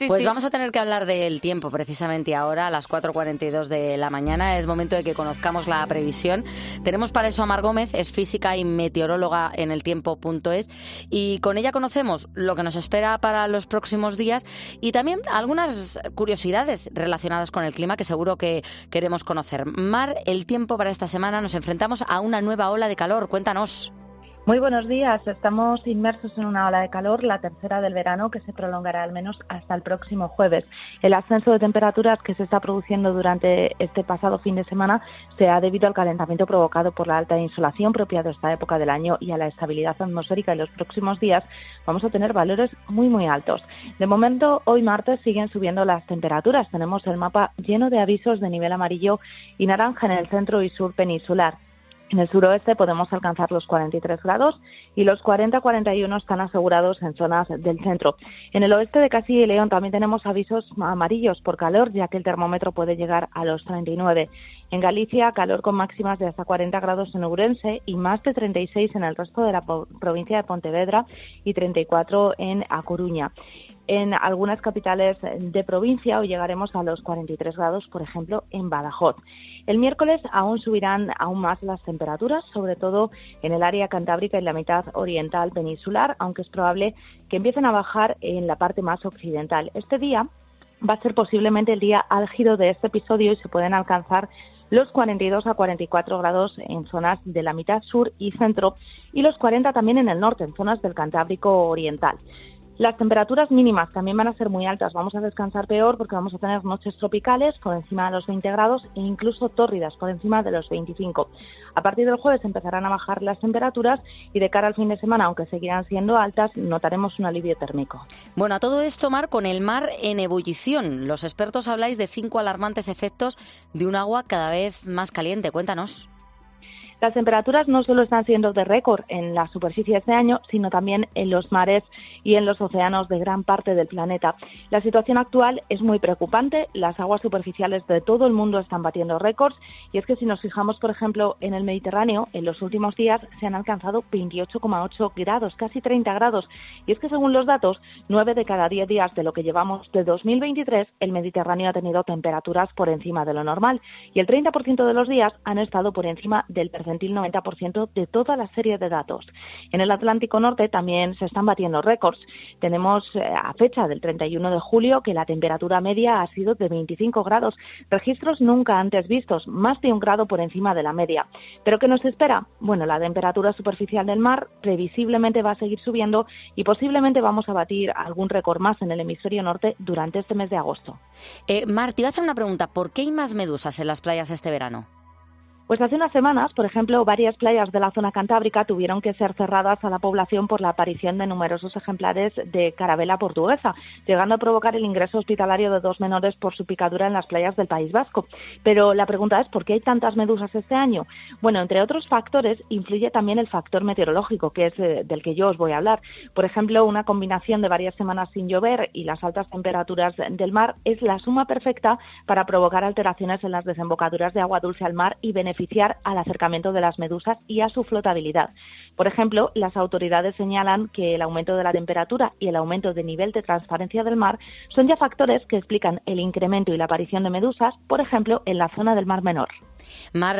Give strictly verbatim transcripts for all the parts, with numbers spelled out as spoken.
Sí, Pues sí. vamos a tener que hablar del tiempo precisamente ahora, a las cuatro cuarenta y dos de la mañana. Es momento de que conozcamos la previsión. Tenemos para eso a Mar Gómez, es física y meteoróloga en el tiempo punto es, y con ella conocemos lo que nos espera para los próximos días y también algunas curiosidades relacionadas con el clima que seguro que queremos conocer. Mar, el tiempo para esta semana, nos enfrentamos a una nueva ola de calor. Cuéntanos. Muy buenos días. Estamos inmersos en una ola de calor, la tercera del verano, que se prolongará al menos hasta el próximo jueves. El ascenso de temperaturas que se está produciendo durante este pasado fin de semana se ha debido al calentamiento provocado por la alta insolación propia de esta época del año y a la estabilidad atmosférica. En los próximos días vamos a tener valores muy, muy altos. De momento, hoy martes siguen subiendo las temperaturas. Tenemos el mapa lleno de avisos de nivel amarillo y naranja en el centro y sur peninsular. En el suroeste podemos alcanzar los cuarenta y tres grados y los cuarenta a cuarenta y uno están asegurados en zonas del centro. En el oeste de Castilla y León también tenemos avisos amarillos por calor, ya que el termómetro puede llegar a los treinta y nueve. En Galicia, calor con máximas de hasta cuarenta grados en Ourense y más de treinta y seis en el resto de la provincia de Pontevedra y treinta y cuatro en A Coruña. En algunas capitales de provincia hoy llegaremos a los cuarenta y tres grados, por ejemplo, en Badajoz. El miércoles aún subirán aún más las temperaturas, sobre todo en el área cantábrica y la mitad oriental peninsular, aunque es probable que empiecen a bajar en la parte más occidental. Este día va a ser posiblemente el día álgido de este episodio y se pueden alcanzar los cuarenta y dos a cuarenta y cuatro grados en zonas de la mitad sur y centro y los cuarenta también en el norte, en zonas del Cantábrico oriental. Las temperaturas mínimas también van a ser muy altas. Vamos a descansar peor porque vamos a tener noches tropicales por encima de los veinte grados e incluso tórridas por encima de los veinticinco. A partir del jueves empezarán a bajar las temperaturas y de cara al fin de semana, aunque seguirán siendo altas, notaremos un alivio térmico. Bueno, a todo esto, Mar, con el mar en ebullición. Los expertos habláis de cinco alarmantes efectos de un agua cada vez más caliente. Cuéntanos. Las temperaturas no solo están siendo de récord en la superficie este año, sino también en los mares y en los océanos de gran parte del planeta. La situación actual es muy preocupante. Las aguas superficiales de todo el mundo están batiendo récords y es que si nos fijamos, por ejemplo, en el Mediterráneo, en los últimos días se han alcanzado veintiocho coma ocho grados, casi treinta grados. Y es que según los datos, nueve de cada diez días de lo que llevamos de dos mil veintitrés, el Mediterráneo ha tenido temperaturas por encima de lo normal y el treinta por ciento de los días han estado por encima del percentil noventa por ciento de toda la serie de datos. En el Atlántico Norte también se están batiendo récords. Tenemos eh, a fecha del treinta y uno de julio que la temperatura media ha sido de veinticinco grados, registros nunca antes vistos, más de un grado por encima de la media. ¿Pero qué nos espera? Bueno, la temperatura superficial del mar previsiblemente va a seguir subiendo y posiblemente vamos a batir algún récord más en el hemisferio norte durante este mes de agosto. Eh, Mar, te iba a hacer una pregunta. ¿Por qué hay más medusas en las playas este verano? Pues hace unas semanas, por ejemplo, varias playas de la zona cantábrica tuvieron que ser cerradas a la población por la aparición de numerosos ejemplares de carabela portuguesa, llegando a provocar el ingreso hospitalario de dos menores por su picadura en las playas del País Vasco. Pero la pregunta es, ¿por qué hay tantas medusas este año? Bueno, entre otros factores, influye también el factor meteorológico, que es eh, del que yo os voy a hablar. Por ejemplo, una combinación de varias semanas sin llover y las altas temperaturas del mar es la suma perfecta para provocar alteraciones en las desembocaduras de agua dulce al mar y beneficiar al acercamiento de las medusas y a su flotabilidad. Por ejemplo, las autoridades señalan que el aumento de la temperatura y el aumento de nivel de transparencia del mar son ya factores que explican el incremento y la aparición de medusas, por ejemplo, en la zona del Mar Menor. Mar,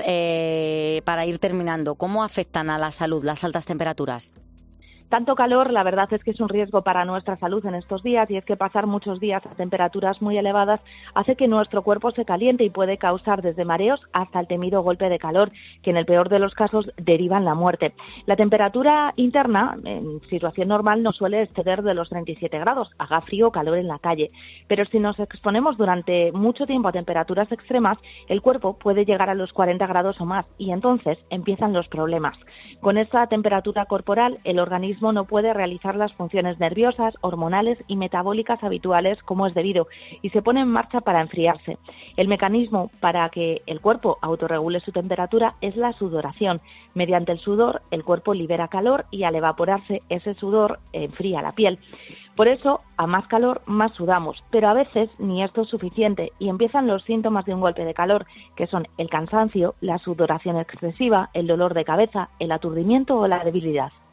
eh, para ir terminando, ¿cómo afectan a la salud las altas temperaturas? Tanto calor, la verdad es que es un riesgo para nuestra salud en estos días y es que pasar muchos días a temperaturas muy elevadas hace que nuestro cuerpo se caliente y puede causar desde mareos hasta el temido golpe de calor, que en el peor de los casos derivan la muerte. La temperatura interna, en situación normal, no suele exceder de los treinta y siete grados, haga frío o calor en la calle, pero si nos exponemos durante mucho tiempo a temperaturas extremas, el cuerpo puede llegar a los cuarenta grados o más y entonces empiezan los problemas. Con esta temperatura corporal, el organismo no puede realizar las funciones nerviosas, hormonales y metabólicas habituales como es debido y se pone en marcha para enfriarse. El mecanismo para que el cuerpo autorregule su temperatura es la sudoración. Mediante el sudor, el cuerpo libera calor y al evaporarse ese sudor enfría la piel. Por eso, a más calor, más sudamos, pero a veces ni esto es suficiente y empiezan los síntomas de un golpe de calor, que son el cansancio, la sudoración excesiva, el dolor de cabeza, el aturdimiento o la debilidad.